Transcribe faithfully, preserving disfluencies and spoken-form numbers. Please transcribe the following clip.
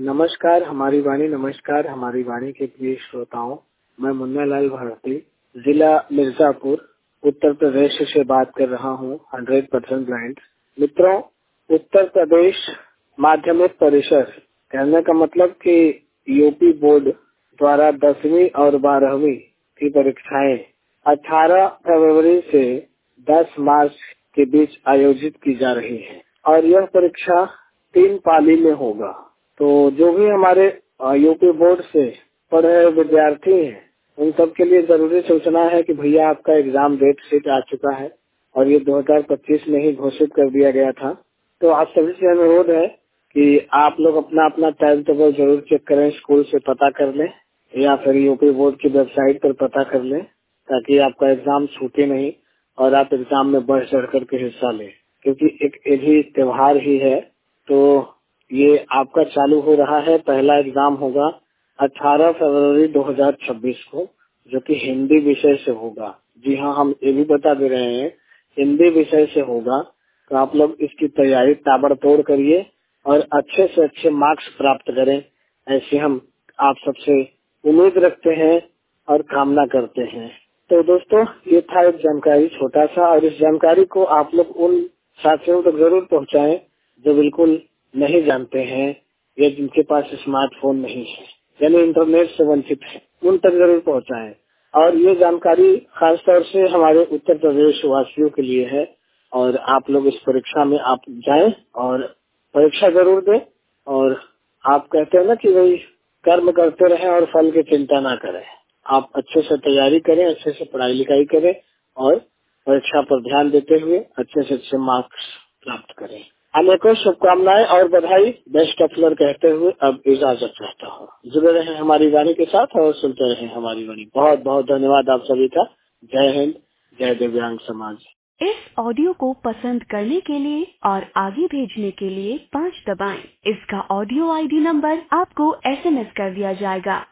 नमस्कार हमारी वाणी नमस्कार हमारी वाणी के प्रिय श्रोताओं, मैं मुन्ना लाल भारती जिला मिर्जापुर उत्तर प्रदेश से बात कर रहा हूँ। हंड्रेड परसेंट ब्लाइंड मित्रों, उत्तर प्रदेश माध्यमिक परिषद कहने का मतलब कि यूपी बोर्ड द्वारा दसवीं और बारहवीं की परीक्षाएं अठारह फरवरी से दस मार्च के बीच आयोजित की जा रही है और यह परीक्षा तीन पाली में होगा। तो जो भी हमारे यूपी बोर्ड से पढ़ रहे विद्यार्थी हैं, उन सब के लिए जरूरी सूचना है कि भैया आपका एग्जाम डेट शीट आ चुका है और ये दो हज़ार पच्चीस में ही घोषित कर दिया गया था। तो आप सभी से अनुरोध है कि आप लोग अपना अपना टाइम टेबल जरूर चेक करें, स्कूल से पता कर लें या फिर यूपी बोर्ड की वेबसाइट पर पता कर लें, ताकि आपका एग्जाम छूटे नहीं और आप एग्जाम में बढ़ चढ़ करके हिस्सा लें, क्योंकि एक भी त्योहार ही है। तो ये आपका चालू हो रहा है। पहला एग्जाम होगा अठारह फरवरी दो हज़ार छब्बीस को, जो कि हिंदी विषय से होगा। जी हाँ, हम ये भी बता दे रहे हैं, हिंदी विषय से होगा। तो आप लोग इसकी तैयारी ताबड़तोड़ करिए और अच्छे से अच्छे मार्क्स प्राप्त करें, ऐसे हम आप सबसे उम्मीद रखते हैं और कामना करते हैं। तो दोस्तों, ये था एक जानकारी छोटा सा, और इस जानकारी को आप लोग उन साथियों तक जरूर पहुंचाएं जो बिल्कुल नहीं जानते हैं या जिनके पास स्मार्टफोन नहीं है, यानी इंटरनेट से वंचित है, उन तक जरूर पहुंचाएं। और ये जानकारी खासतौर से हमारे उत्तर प्रदेश वासियों के लिए है। और आप लोग इस परीक्षा में आप जाएं और परीक्षा जरूर दें। और आप कहते हैं ना कि भाई कर्म करते रहें और फल की चिंता ना करें। आप अच्छे से तैयारी करें, अच्छे से पढ़ाई लिखाई करें और परीक्षा पर ध्यान देते हुए अच्छे से अच्छे मार्क्स प्राप्त करें। अनेकों शुभकामनाएं और बधाई। बेस्ट ऑफ लक कहते हुए अब इजाजत चाहता हूँ। जुड़े रहें हमारी वाणी के साथ और सुनते रहें हमारी वाणी। बहुत बहुत धन्यवाद आप सभी का। जय हिंद, जय दिव्यांग समाज। इस ऑडियो को पसंद करने के लिए और आगे भेजने के लिए पाँच दबाएं। इसका ऑडियो आईडी नंबर आपको एसएमएस कर दिया जाएगा।